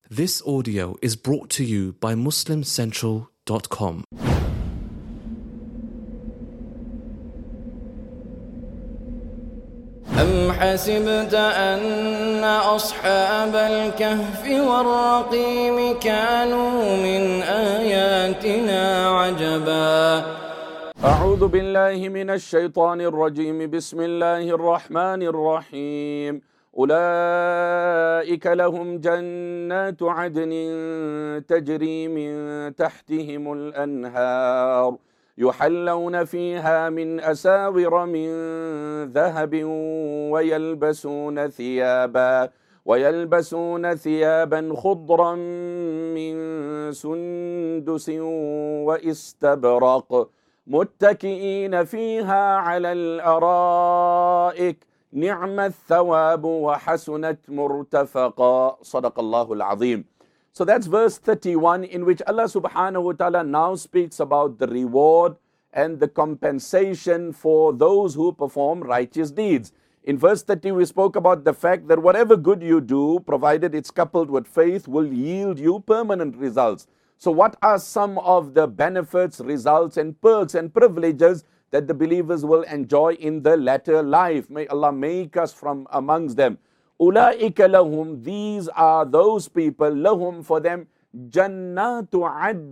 This audio is brought to you by MuslimCentral.com. أم حسبت أن أصحاب الكهف والرقيم كانوا من آياتنا عجبا أعوذ بالله من الشيطان الرجيم بسم الله الرحمن الرحيم أولئك لهم جنات عدن تجري من تحتهم الأنهار يحلون فيها من أساور من ذهب ويلبسون ثيابا خضرا من سندس واستبرق متكئين فيها على الأرائك نعم الثواب وحسنت مرتفقا صدق الله العظيم. So that's verse 31, in which Allah subhanahu wa ta'ala now speaks about the reward and the compensation for those who perform righteous deeds. In verse 30 we spoke about the fact that whatever good you do, provided it's coupled with faith, will yield you permanent results. So what are some of the benefits, results and perks and privileges that the believers will enjoy in the latter life? May Allah make us from amongst them. Ulaika lahum, these are those people, lahum, for them, jannatu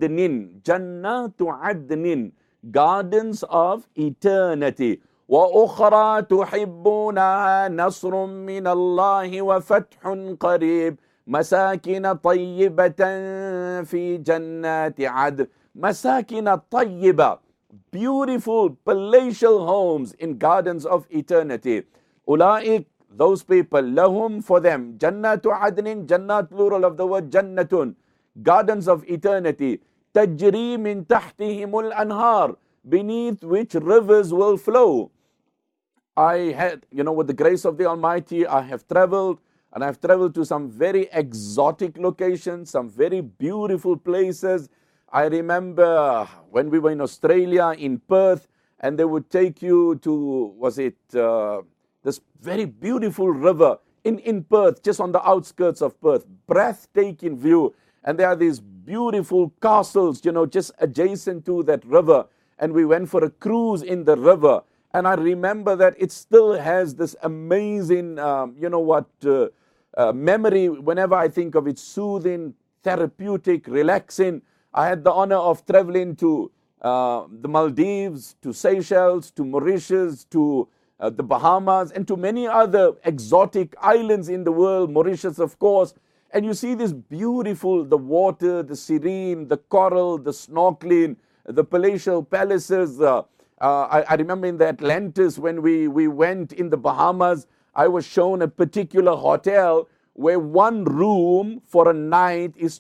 adnin, gardens of eternity. Wa ukhra tuhibbunaha nasrun min Allahi wa fathun qareeb. Masakina tayyibatan fi jannati adn. Masakina tayyiba, beautiful palatial homes in gardens of eternity. Ulaik, those people, lahum, for them, jannatu adnin, jannat plural of the word jannatun, gardens of eternity, tajri min tahtihimul anhar, beneath which rivers will flow. I had, with the grace of the Almighty, I have traveled, and I've traveled to some very exotic locations, some very beautiful places. I remember when we were in Australia, in Perth, and they would take you to, this very beautiful river in Perth, just on the outskirts of Perth, breathtaking view. And there are these beautiful castles, just adjacent to that river. And we went for a cruise in the river. And I remember that it still has this amazing, memory whenever I think of it, soothing, therapeutic, relaxing. I had the honor of traveling to the Maldives, to Seychelles, to Mauritius, to the Bahamas, and to many other exotic islands in the world, Mauritius of course. And you see this beautiful, the water, the serene, the coral, the snorkeling, the palatial palaces. I remember in the Atlantis when we went in the Bahamas, I was shown a particular hotel where one room for a night is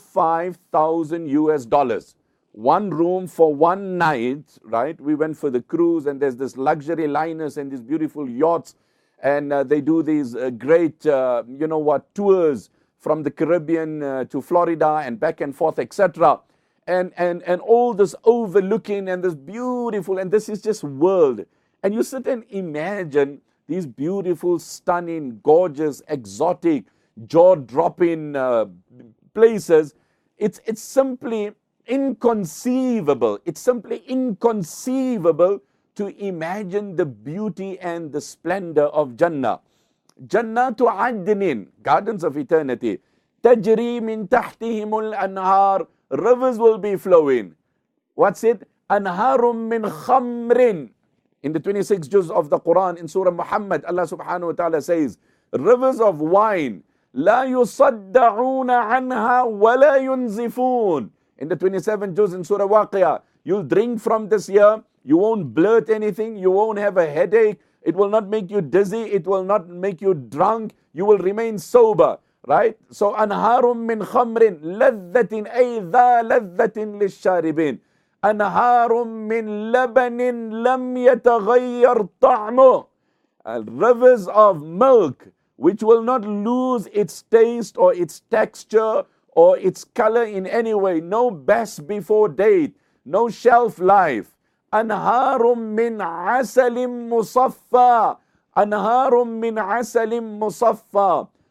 $25,000. One room for one night, right? We went for the cruise, and there's this luxury liners and these beautiful yachts, and they do these great, tours from the Caribbean to Florida and back and forth, etc. And all this overlooking and this beautiful, and this is just world. And you sit and imagine these beautiful, stunning, gorgeous, exotic, jaw-dropping places. It's simply inconceivable. It's simply inconceivable to imagine the beauty and the splendor of Jannah. Jannatu adnin, gardens of eternity. Tajri min tahtihimul anhar, rivers will be flowing. What's it? Anharum min khamrin. In the 26th juz of the Quran, in Surah Muhammad, Allah subhanahu wa ta'ala says, rivers of wine. La yusadda'una anha wa la yunzifun. In the 27th juz in Surah Waqiyah, you'll drink from this here, you won't blurt anything, you won't have a headache, it will not make you dizzy, it will not make you drunk, you will remain sober, right? So, anharum min khamrin, ladhatin ay dha ladhatin lisharibin. Anharum min labanin lam yataghayyar ta'mu. Rivers of milk, which will not lose its taste or its texture or its color in any way. No best before date, no shelf life. Anharum min asalim musaffa. Anharum min asalim musaffa.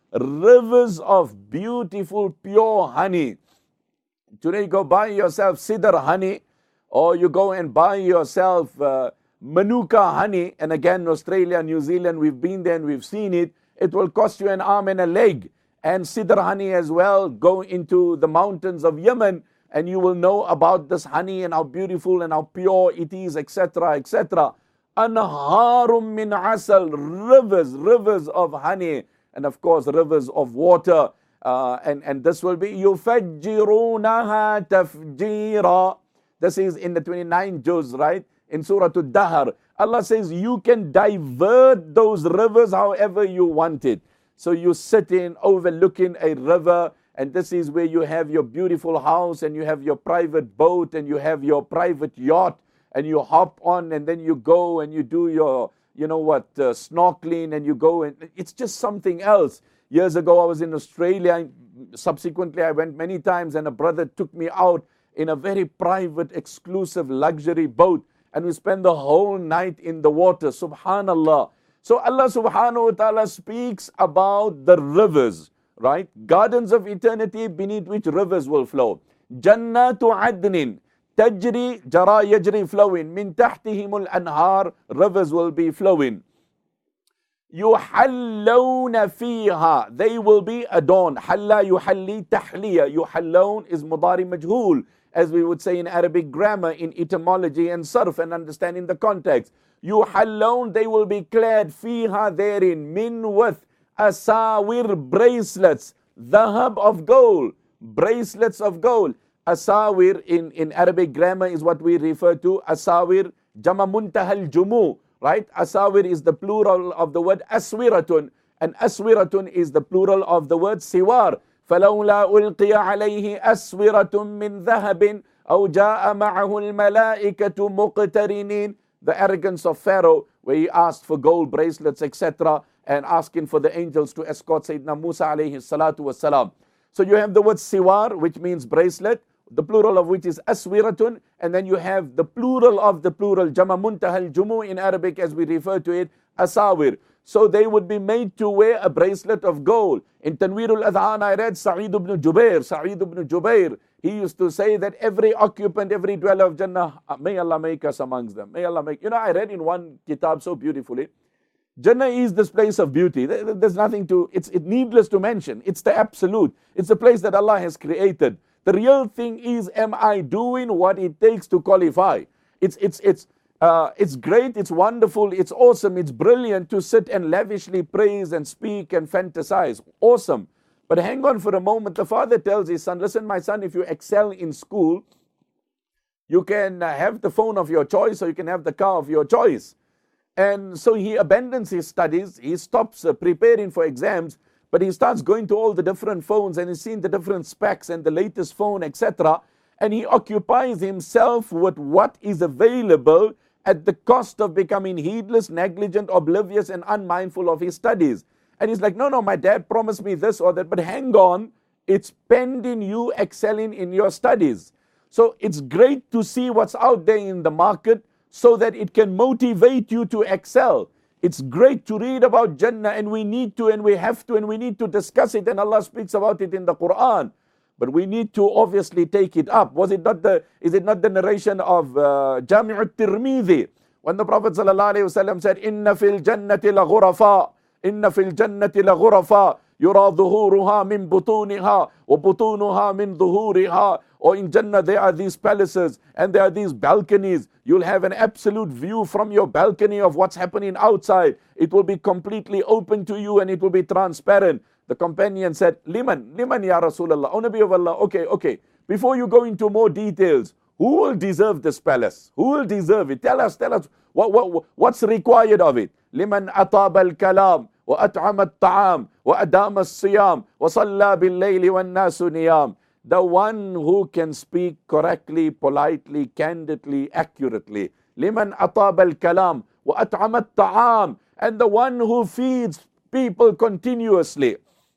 rivers of beautiful pure honey. Today you go buy yourself Sidr honey, or you go and buy yourself Manuka honey, and again Australia, New Zealand, we've been there and we've seen it. It will cost you an arm and a leg. And Sidr honey as well. Go into the mountains of Yemen and you will know about this honey and how beautiful and how pure it is, etc., etc. Anharum min asal, rivers of honey, and of course rivers of water. And this will be yufajjirunaha tafjira. This is in the 29th juz, right? In Surah Ad-Dahr. Allah says you can divert those rivers however you want it. So you sit in overlooking a river, and this is where you have your beautiful house, and you have your private boat, and you have your private yacht, and you hop on, and then you go and you do your, snorkeling, and you go, and it's just something else. Years ago I was in Australia. Subsequently I went many times, and a brother took me out in a very private, exclusive, luxury boat, and we spent the whole night in the water. Subhanallah. So Allah subhanahu wa ta'ala speaks about the rivers, right? Gardens of eternity beneath which rivers will flow. Jannatu adnin tajri jara yajri flowing. Min tahtihimul anhar, rivers will be flowing. Yuhallawna fiha, they will be adorned. Halla yuhalli tahliya. Yuhallawna is mudari majhul, as we would say in Arabic grammar, in etymology and sarf, and understanding the context. Yuhallawna, they will be clad fiha, therein, min, with asawir, bracelets, dhahab, of gold, bracelets of gold. Asawir in Arabic grammar is what we refer to asawir jama muntahal jumu, right? Asawir is the plural of the word aswiratun, and aswiratun is the plural of the word siwar. فلولا ألقي عليه أسورة من ذهب أو جاء معه الملائكة مقترنين. The arrogance of Pharaoh, where he asked for gold bracelets, etc., and asking for the angels to escort Sayyidina Musa alayhi salatu wasalam. So you have the word siwar, which means bracelet, the plural of which is aswiratun, and then you have the plural of the plural, jama muntahal jumu in Arabic, as we refer to it, asawir. So they would be made to wear a bracelet of gold. In Tanweer al-Adhan, I read Sa'id ibn Jubair, he used to say that every occupant, every dweller of Jannah, may Allah make us amongst them. May Allah make, I read in one kitab so beautifully, Jannah is this place of beauty. There's nothing to, it's needless to mention. It's the absolute. It's the place that Allah has created. The real thing is, am I doing what it takes to qualify? It's great, it's wonderful, it's awesome, it's brilliant to sit and lavishly praise and speak and fantasize. Awesome. But hang on for a moment. The father tells his son, listen, my son, if you excel in school, you can have the phone of your choice, or you can have the car of your choice. And so he abandons his studies, he stops preparing for exams, but he starts going to all the different phones, and he's seen the different specs and the latest phone, etc. And he occupies himself with what is available at the cost of becoming heedless, negligent, oblivious, and unmindful of his studies. And he's like, no, my dad promised me this or that, but hang on, it's pending you excelling in your studies. So it's great to see what's out there in the market so that it can motivate you to excel. It's great to read about Jannah, and we need to, and we have to, and we need to discuss it, and Allah speaks about it in the Quran. But we need to obviously take it up. Is it not the narration of Jami' al-Tirmidhi, when the Prophet ﷺ said, Inna fil jannati la ghurafa, Inna fil jannati la ghurafa, yura dhuhuruha min butuniha, wa butunuha min dhuhuriha. Or in Jannah there are these palaces, and there are these balconies. You'll have an absolute view from your balcony of what's happening outside. It will be completely open to you, and it will be transparent. The companion said, Liman ya Rasulullah, O Nabi of Allah, okay. Before you go into more details, who will deserve this palace? Who will deserve it? Tell us, what's required of it? Liman atab al-kalam, wa at'am al-ta'am, wa adam al-siyam, wa salla bil-layli wan-nasu niyam. The one who can speak correctly, politely, candidly, accurately. Liman atab al-kalam, wa at'am al-ta'am. And the one who feeds people continuously.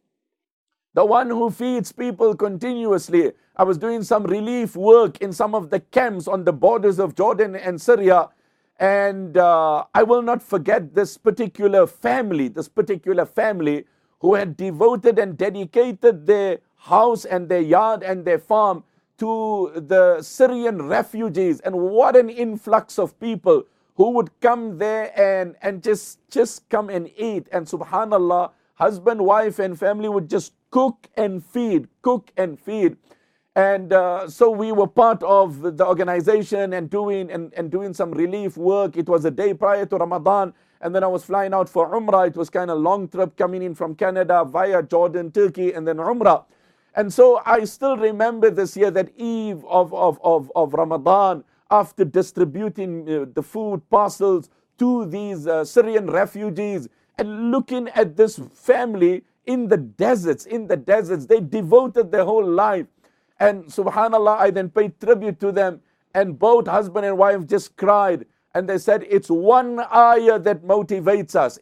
The one who feeds people continuously. I was doing some relief work in some of the camps on the borders of Jordan and Syria, and I will not forget this particular family who had devoted and dedicated their house and their yard and their farm to the Syrian refugees. And what an influx of people who would come there and just come and eat. And subhanallah, husband, wife and family would just cook and feed. And so we were part of the organization and doing some relief work. It was a day prior to Ramadan, and then I was flying out for Umrah. It was kind of a long trip coming in from Canada via Jordan, Turkey, and then Umrah. And so I still remember this year, that eve of Ramadan, after distributing the food parcels to these Syrian refugees, and looking at this family in the deserts. They devoted their whole life. And subhanallah, I then paid tribute to them, and both husband and wife just cried. And they said, it's one ayah that motivates us.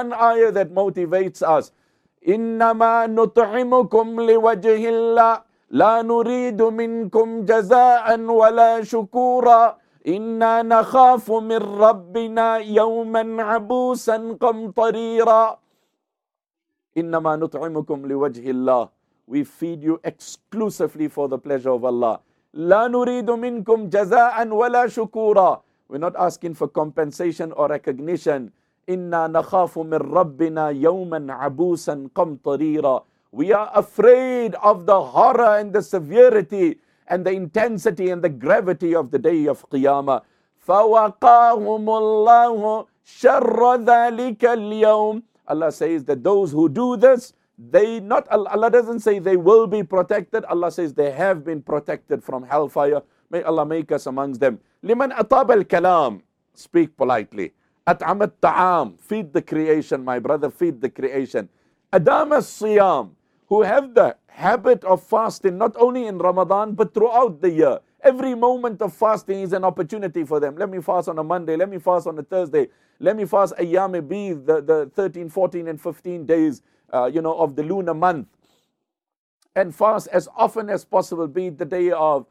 إِنَّمَا نُطْعِمُكُمْ لِوَجْهِ اللَّهِ لَا نُرِيدُ مِنْكُمْ جَزَاءً وَلَا شُكُورًا إِنَّا نَخَافُ مِنْ رَبِّنَا يَوْمًا عَبُوسًا قَمْطَرِيرًا. إِنَّمَا نُطْعِمُكُمْ لِوَجْهِ اللَّهِ. We feed you exclusively for the pleasure of Allah. لَا نُرِيدُ مِنْكُمْ جَزَاءً وَلَا شُكُورًا. We're not asking for compensation or recognition. إِنَّا نَخَافُ مِنْ رَبِّنَا يَوْمًا عَبُوسًا قَمْطَرِيرًا. We are afraid of the horror and the severity and the intensity and the gravity of the day of Qiyamah. فَوَقَاهُمُ اللَّهُ شَرَّ ذَلِكَ الْيَوْمِ. Allah says that those who do this, Allah doesn't say they will be protected. Allah says they have been protected from hellfire. May Allah make us amongst them. لِمَنْ أَطَابَ الْكَلَامِ. Speak politely. أَطْعَمَ الطَّعَامِ. Feed the creation, my brother, feed the creation. أَدَامَ الصِّيَامِ. Who have the habit of fasting, not only in Ramadan, but throughout the year. Every moment of fasting is an opportunity for them. Let me fast on a Monday. Let me fast on a Thursday. Let me fast Ayyam Bid, the 13, 14 and 15 days of the lunar month. And fast as often as possible, be it the day of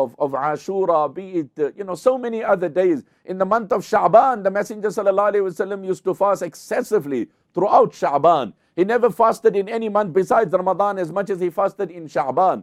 Ashura, be it, so many other days. In the month of Sha'ban, the Messenger ﷺ used to fast excessively throughout Sha'ban. He never fasted in any month besides Ramadan as much as he fasted in Sha'ban.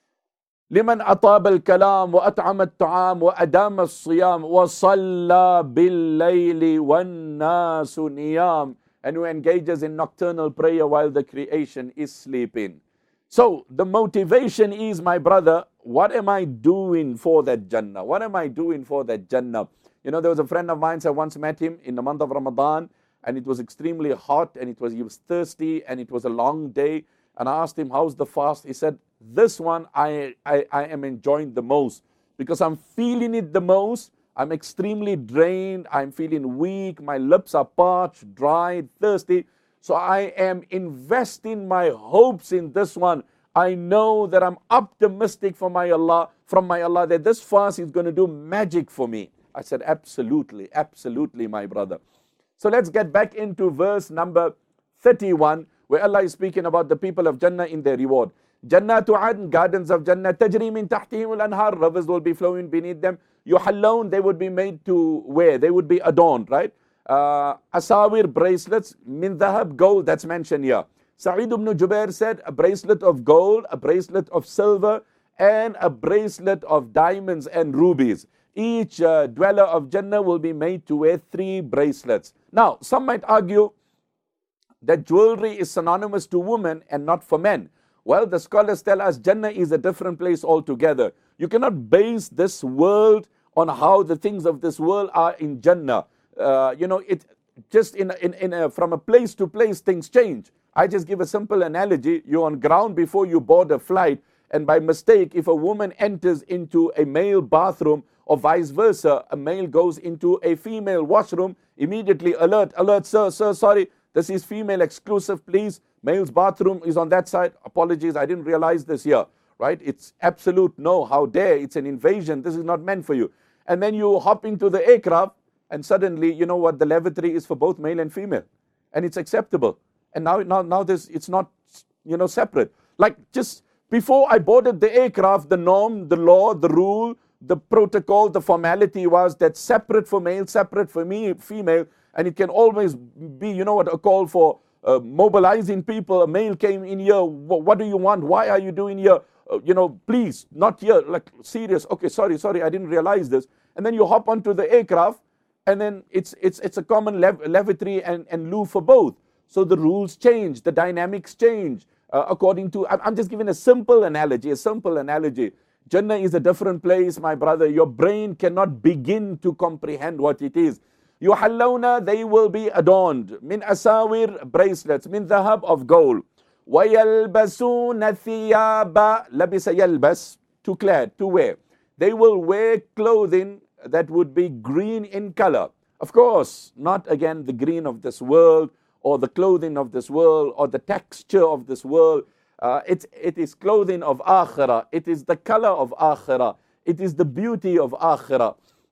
لمن أطاب الكلام وأطعم الطعام وأدام الصيام وصلى بالليل والناس نيام. And who engages in nocturnal prayer while the creation is sleeping. So the motivation is, my brother, what am I doing for that Jannah? What am I doing for that Jannah? There was a friend of mine, I once met him in the month of Ramadan, and it was extremely hot, and he was thirsty, and it was a long day. And I asked him, how's the fast? He said, this one I am enjoying the most, because I'm feeling it the most. I'm extremely drained. I'm feeling weak. My lips are parched, dry, thirsty. So I am investing my hopes in this one. I know that I'm optimistic from my Allah, that this fast is going to do magic for me. I said, absolutely, absolutely, my brother. So let's get back into verse number 31, where Allah is speaking about the people of Jannah in their reward. Jannatu Adn, gardens of Jannah, tajri min tahtihim al-anhar, rivers will be flowing beneath them. Yuhallawun, they would be made to wear, they would be adorned, right? Asawir, bracelets, min dhahab, gold, that's mentioned here. Sa'id ibn Jubair said, a bracelet of gold, a bracelet of silver, and a bracelet of diamonds and rubies. Each dweller of Jannah will be made to wear 3 bracelets. Now, some might argue that jewelry is synonymous to women and not for men. Well, the scholars tell us Jannah is a different place altogether. You cannot base this world on how the things of this world are in Jannah. It just from a place to place, things change. I just give a simple analogy. You're on ground before you board a flight, and by mistake, if a woman enters into a male bathroom or vice versa, a male goes into a female washroom, immediately alert, sir, sorry, this is female exclusive, please. Male's bathroom is on that side. Apologies, I didn't realize this here, right? It's absolute no, how dare, it's an invasion, this is not meant for you. And then you hop into the aircraft, and suddenly, you know what, the lavatory is for both male and female, and it's acceptable. And now this, it's not, separate. Like just before I boarded the aircraft, the norm, the law, the rule, the protocol, the formality was that separate for male, separate for female, and it can always be, a call for mobilizing people. A male came in here. What do you want? Why are you doing here? Please, not here. Like, serious. Okay, sorry, I didn't realize this. And then you hop onto the aircraft, and then it's a common lavatory and loo for both. So the rules change, the dynamics change according to. I'm just giving a simple analogy. Jannah is a different place, my brother. Your brain cannot begin to comprehend what it is. يُحَلَّوْنَا, they will be adorned. Min asawir, bracelets. Min dhahab, of gold. وَيَلْبَسُونَ ثِيَابًا, labisa yalbas, to clad, to wear. They will wear clothing that would be green in color. Of course, not again the green of this world, or the clothing of this world, or the texture of this world. It is clothing of akhirah. It is the color of akhirah. It is the beauty of akhirah.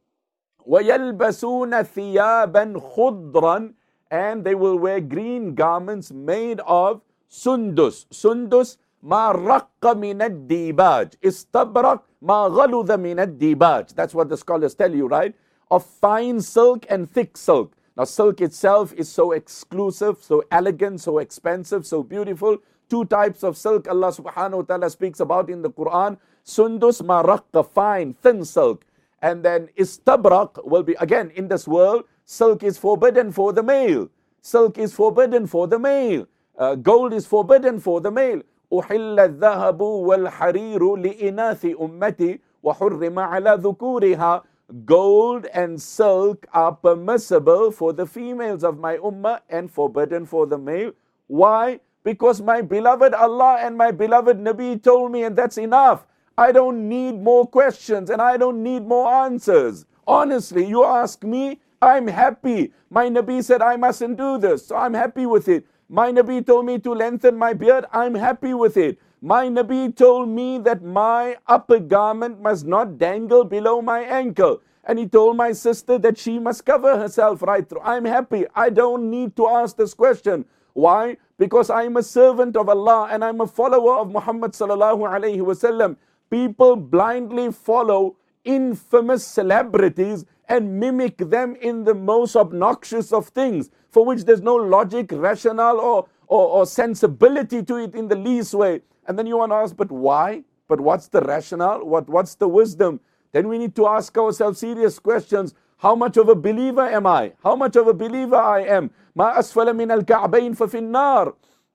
وَيَلْبَسُونَ ثِيَابًا خُضْرًا, and they will wear green garments made of sundus. Sundus, ma raqqa min ad-dibaj. Istabrak, ma ghaludha min ad-dibaj. That's what the scholars tell you, right? Of fine silk and thick silk. Now, silk itself is so exclusive, so elegant, so expensive, so beautiful. Two types of silk Allah subhanahu wa ta'ala speaks about in the Quran. Sundus, ma raqqa, fine, thin silk. And then istabrak will be, again, in this world, silk is forbidden for the male. Silk is forbidden for the male. Gold is forbidden for the male. أُحِلَّ الذَّهَبُ وَالْحَرِيرُ لِإِنَاثِ أُمَّتِي وَحُرِّمَ عَلَى ذُكُورِهَا. Gold and silk are permissible for the females of my ummah and forbidden for the male. Why? Because my beloved Allah and my beloved Nabi told me, and that's enough. I don't need more questions and I don't need more answers. Honestly, you ask me, I'm happy. My Nabi said I mustn't do this, so I'm happy with it. My Nabi told me to lengthen my beard, I'm happy with it. My Nabi told me that my upper garment must not dangle below my ankle. And he told my sister that she must cover herself right through. I'm happy. I don't need to ask this question. Why? Because I'm a servant of Allah and I'm a follower of Muhammad sallallahu alaihi wasallam. People blindly follow infamous celebrities and mimic them in the most obnoxious of things, for which there's no logic, rationale, or sensibility to it in the least way. And then you want to ask, but why? But what's the rationale? What's the wisdom? Then we need to ask ourselves serious questions. How much of a believer am I? How much of a believer I am? Ma asfala min al-ka'bayn fa fin nar.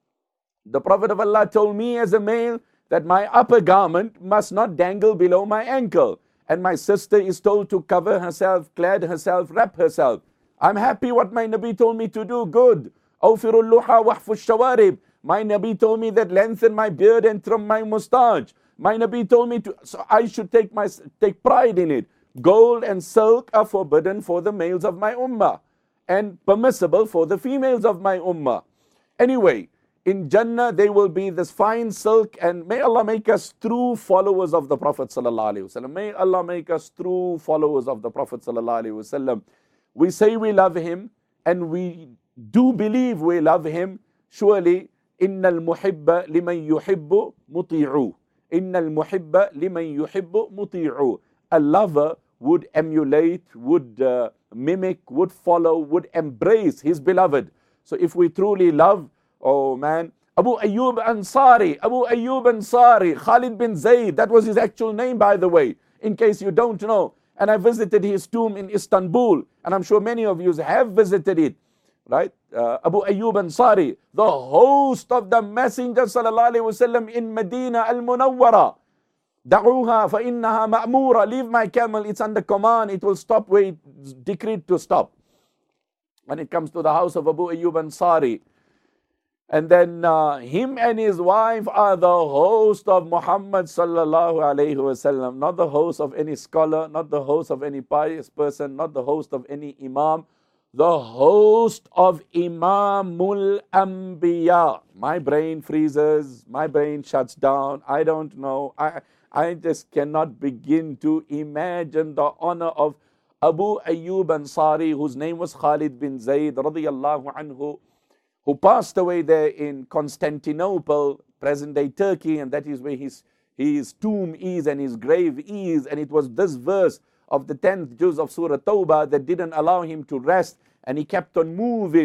The Prophet of Allah told me as a male that my upper garment must not dangle below my ankle. And my sister is told to cover herself, clad herself, wrap herself. I'm happy what my Nabi told me to do. Good. Awfirul luha wahfu shawarib. My Nabi told me that lengthen my beard and trim my mustache. My Nabi told me to, so I should take pride in it. Gold and silk are forbidden for the males of my ummah and permissible for the females of my ummah. Anyway, in Jannah there will be this fine silk, and may Allah make us true followers of the Prophet sallallahu alaihi wasallam. May Allah make us true followers of the Prophet sallallahu alaihi wasallam. We say we love him and we do believe we love him. Surely, innal muhibba liman yuhibbu muti'u. Innal muhibba liman yuhibbu muti'u. A lover would emulate, would mimic, would follow, would embrace his beloved. So if we truly love, oh man, Abu Ayyub Ansari, Khalid bin Zayd, that was his actual name, by the way, in case you don't know. And I visited his tomb in Istanbul, and I'm sure many of you have visited it, right? Abu Ayyub Ansari, the host of the Messenger sallallahu alaihi wasallam in Medina al-Munawwara. Da'uha fa innaha ma'mura. Leave my camel, it's under command, it will stop where it's decreed to stop. When it comes to the house of Abu Ayyub Ansari. And then him and his wife are the host of Muhammad sallallahu alaihi wasallam, not the host of any scholar, not the host of any pious person, not the host of any imam, the host of Imamul Anbiya. My brain freezes, my brain shuts down, I don't know, I just cannot begin to imagine the honor of Abu Ayyub Ansari, whose name was Khalid bin Zayd radiyallahu anhu, who passed away there in Constantinople, present-day Turkey, and that is where his tomb is and his grave is. And it was this verse of the 10th juz of Surah Tawbah that didn't allow him to rest, and he kept on moving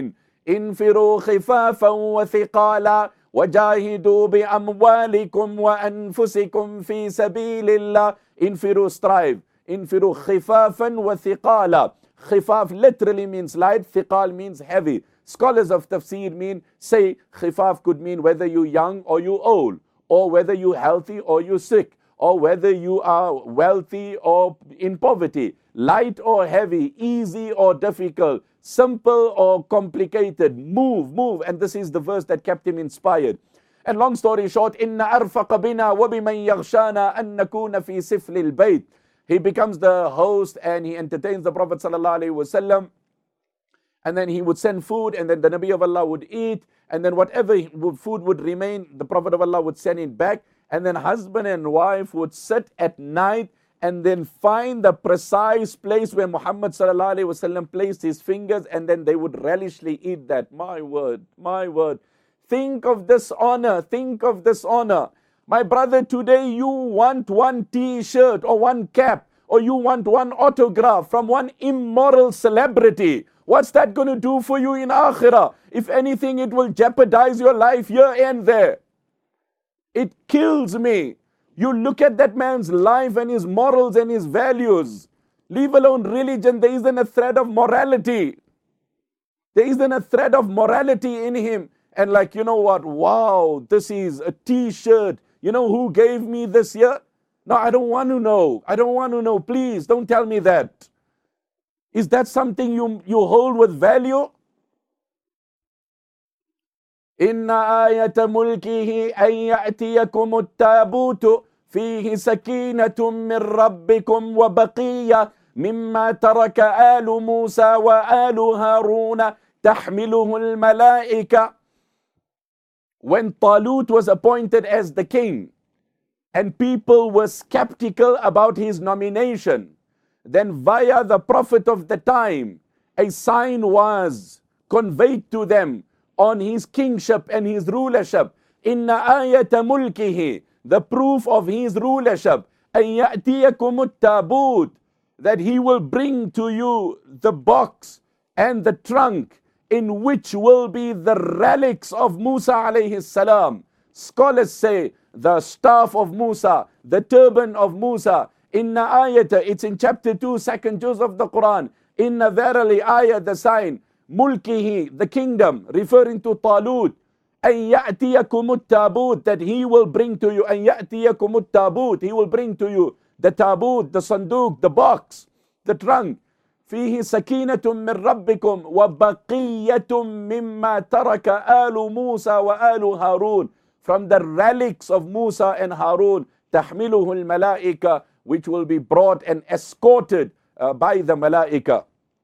انفروا خفافا وثقالا وجاهدوا بأموالكم وأنفسكم في سبيل الله. انفروا, strive. انفروا خفافا وثقالا. Khifaf literally means light, thiqal means heavy. Scholars of tafsir say khifaf could mean whether you're young or you're old, or whether you're healthy or you're sick, or whether you are wealthy or in poverty, light or heavy, easy or difficult, simple or complicated. Move. And this is the verse that kept him inspired. And long story short, إِنَّ أَرْفَقَ بِنَا وَبِمَنْ يَغْشَانَا أَن نَكُونَ فِي سِفْلِ الْبَيْتِ. He becomes the host and he entertains the Prophet ﷺ. And then he would send food, and then the Nabi of Allah would eat, and then whatever food would remain, the Prophet of Allah would send it back. And then husband and wife would sit at night and then find the precise place where Muhammad ﷺ placed his fingers, and then they would relishly eat that. My word. Think of this honor. My brother, today you want one t-shirt or one cap, or you want one autograph from one immoral celebrity. What's that going to do for you in akhirah? If anything, it will jeopardize your life here and there. It kills me. You look at that man's life and his morals and his values. Leave alone religion, there isn't a thread of morality. There isn't a thread of morality in him. And like, you know what? Wow, this is a t-shirt. You know who gave me this here? No, I don't want to know. Please, don't tell me that. Is that something you hold with value? إِنَّ آيَةَ مُلْكِهِ أَن يَأْتِيَكُمُ التَّابُوتُ فِيهِ سَكِينَةٌ مِّن رَبِّكُمْ وَبَقِيَّةٌ مِّمَّا تَرَكَ آلُ مُوسَى وَآلُ هَارُونَ تَحْمِلُهُ الْمَلَائِكَةُ. When Talut was appointed as the king, and people were skeptical about his nomination, then via the prophet of the time, a sign was conveyed to them on his kingship and his rulership. Inna ayata mulkihi, the proof of his rulership, an ya'tiyakum at-tabut, that he will bring to you the box and the trunk in which will be the relics of Musa alayhi salam. Scholars say the staff of Musa, the turban of Musa. Inna ayata, it's in chapter 2, second juz of the Quran. Inna verily ayat, the sign, mulkihi, the kingdom, referring to Talut. An ya'tiyakum at-tabut, that he will bring to you. An ya'tiyakum at-tabut, he will bring to you the tabut, the sanduk, the box, the trunk. فيه سكينة من ربكم وبقية مما ترك آل موسى وآل هارون, from the relics of Musa and Harun, تحمله الملائكة, which will be brought and escorted by the malaika.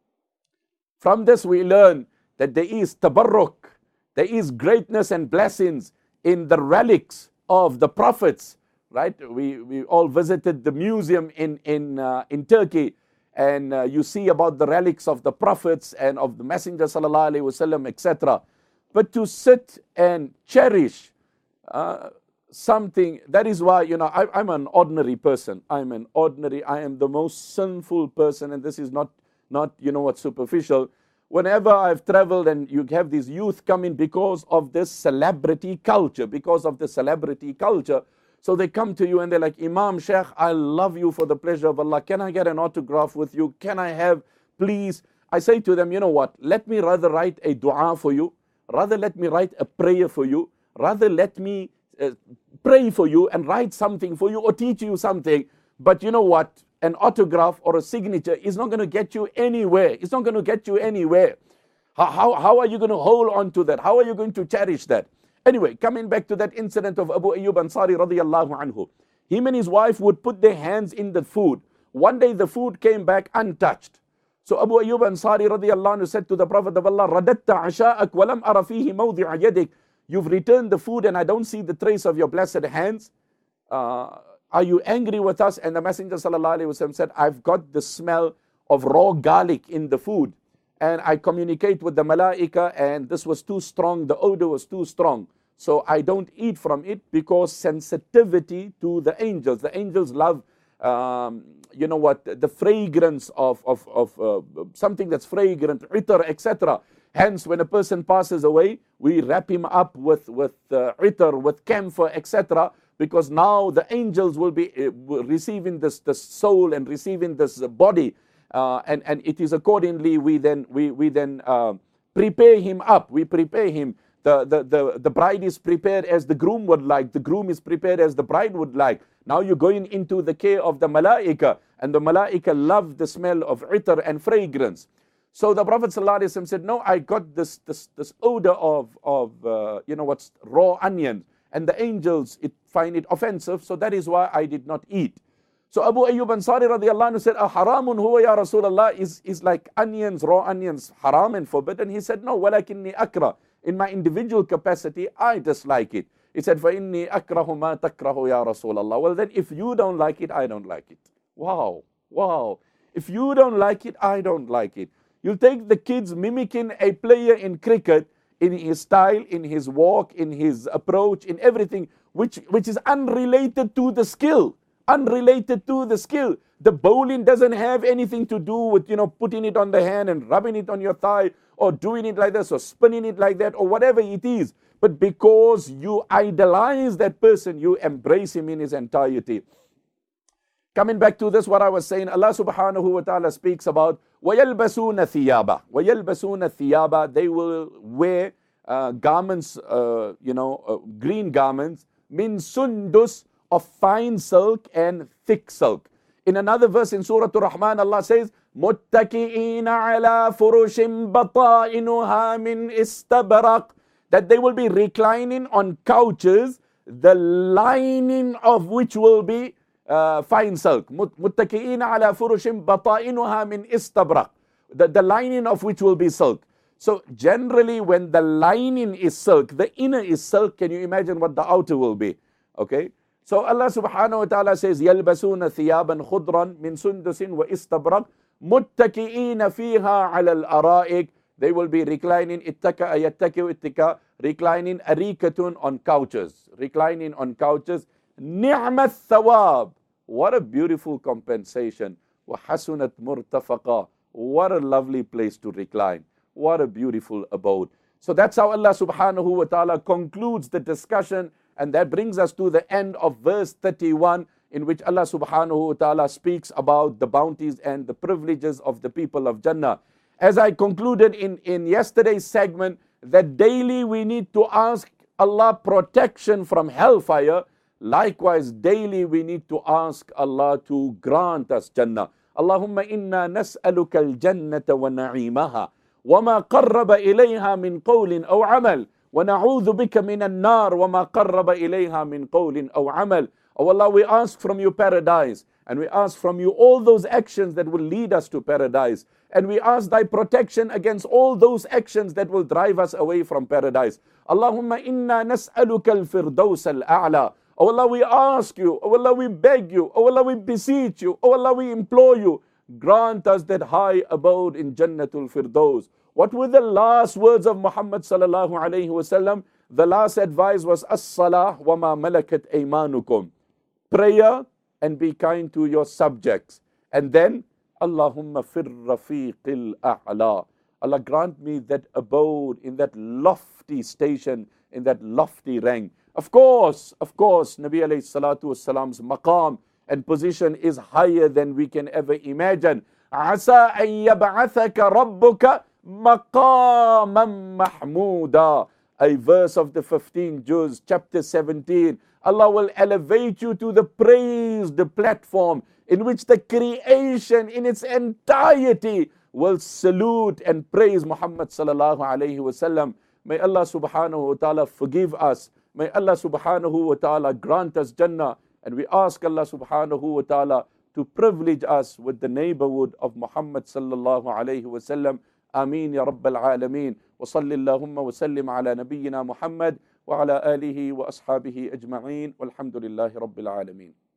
From this we learn that there is tabarruk, there is greatness and blessings in the relics of the prophets. Right? We all visited the museum in Turkey. And you see about the relics of the prophets and of the Messenger sallallahu alaihi wasallam, etc. But to sit and cherish something, that is why, I'm an ordinary person. I am the most sinful person, and this is not superficial. Whenever I've traveled and you have these youth coming because of this celebrity culture, so they come to you and they're like, Imam, Sheikh, I love you for the pleasure of Allah. Can I get an autograph with you? Can I have, please? I say to them, you know what? Let me rather write a dua for you. Rather let me write a prayer for you. Rather let me pray for you and write something for you or teach you something. But you know what? An autograph or a signature is not going to get you anywhere. It's not going to get you anywhere. How are you going to hold on to that? How are you going to cherish that? Anyway, coming back to that incident of Abu Ayyub Ansari radiyallahu anhu. Him and his wife would put their hands in the food. One day the food came back untouched. So Abu Ayyub Ansari radiyallahu anhu said to the Prophet of Allah, Radatta asha'ak walam ara fihi mawdi'a yadik. You've returned the food and I don't see the trace of your blessed hands. Are you angry with us? And the Messenger sallallahu alaihi wasallam said, I've got the smell of raw garlic in the food. And I communicate with the malaika, and this was too strong, the odor was too strong. So I don't eat from it because sensitivity to the angels. The angels love, the fragrance of something that's fragrant, itar, etc. Hence, when a person passes away, we wrap him up with itar, with camphor, etc. Because now the angels will be receiving this soul and receiving this body. And it is accordingly we then prepare him up. We prepare him. The bride is prepared as the groom would like. The groom is prepared as the bride would like. Now you're going into the care of the malaika, and the malaika love the smell of itar and fragrance. So the Prophet ﷺ said, no, I got this odor of raw onion, and the angels find it offensive, so that is why I did not eat. So Abu Ayyub Ansari radiallahu anhu said, haramun huwa ya Rasulullah, is like onions, raw onions, haram and forbidden? He said, no, walakinni akra. In my individual capacity, I dislike it. He said, فَإِنِّي أَكْرَهُ مَا تَكْرَهُ يَا رَسُولَ اللَّهِ. Well then, if you don't like it, I don't like it. Wow. If you don't like it, I don't like it. You'll take the kids mimicking a player in cricket, in his style, in his walk, in his approach, in everything, which is unrelated to the skill. Unrelated to the skill. The bowling doesn't have anything to do with, putting it on the hand and rubbing it on your thigh, or doing it like this, or spinning it like that, or whatever it is. But because you idolize that person, you embrace him in his entirety. Coming back to this, what I was saying, Allah subhanahu wa ta'ala speaks about وَيَلْبَسُونَ ثِيَابًا. وَيَلْبَسُونَ ثِيَابًا. They will wear garments, green garments, min sundus, of fine silk and thick silk. In another verse in Surah Ar-Rahman, Allah says, مُتَّكِئِينَ عَلَى فُرُشٍ بَطَائِنُهَا مِنْ إِسْتَبْرَقٍ. That they will be reclining on couches, the lining of which will be fine silk. مُتَّكِئِينَ عَلَى فُرُشٍ بَطَائِنُهَا مِنْ إِسْتَبْرَقٍ. The lining of which will be silk. So generally when the lining is silk, the inner is silk, can you imagine what the outer will be? Okay. So Allah subhanahu wa ta'ala says, يَلْبَسُونَ ثِيَابًا خُضْرًا مِنْ سُنْدُسٍ وَإِسْتَبْرَقٍ مُتَّكِئِينَ فِيهَا عَلَى الْأَرَائِكِ. They will be reclining, ittaka yattaki'u ittika, reclining arikatun, on couches. Reclining on couches. نِعْمَ الثَّوَابِ. What a beautiful compensation. وَحَسُنَتْ مُرْتَفَقًا. What a lovely place to recline. What a beautiful abode. So that's how Allah subhanahu wa ta'ala concludes the discussion. And that brings us to the end of verse 31, in which Allah subhanahu wa ta'ala speaks about the bounties and the privileges of the people of Jannah. As I concluded in yesterday's segment, that daily we need to ask Allah protection from hellfire. Likewise, daily we need to ask Allah to grant us Jannah. Allahumma inna nas'aluka al-jannata wa na'imaha wa ma qarraba ilayha min qawlin aw amal. وَنَعُوذُ بِكَ مِنَ النَّارِ وَمَا قَرَّبَ إِلَيْهَا مِنْ قَوْلٍ أَوْ عَمَلٍ. Oh Allah, we ask from you paradise, and we ask from you all those actions that will lead us to paradise, and we ask thy protection against all those actions that will drive us away from paradise. Allahumma inna nas'aluka al-firdaus al-a'la. Oh Allah, we ask you, oh Allah, we beg you, oh Allah, we beseech you, oh Allah, we implore you, grant us that high abode in Jannatul Firdaus. What were the last words of Muhammad sallallahu alayhi wasallam? The last advice was as-salah wa ma malakat aymanukum. Prayer and be kind to your subjects. And then Allahumma fir rafiqil a'la. Allah, grant me that abode in that lofty station, in that lofty rank. Of course, Nabi alayhi salatu wasalam's maqam and position is higher than we can ever imagine. Asa an yab'athaka rabbuka maqaman mahmuda. A verse of the 15th juz, chapter 17. Allah will elevate you to the praised platform in which the creation in its entirety will salute and praise Muhammad sallallahu alayhi wasallam. May Allah subhanahu wa ta'ala forgive us. May Allah subhanahu wa ta'ala grant us Jannah. And we ask Allah subhanahu wa ta'ala to privilege us with the neighborhood of Muhammad sallallahu alayhi wasallam. Ameen ya Rabbal Alameen. Wa salli Allahumma wa sallim ala nabiyyina Muhammad wa ala alihi wa ashabihi ajma'een. Walhamdulillahi Rabbil Alameen.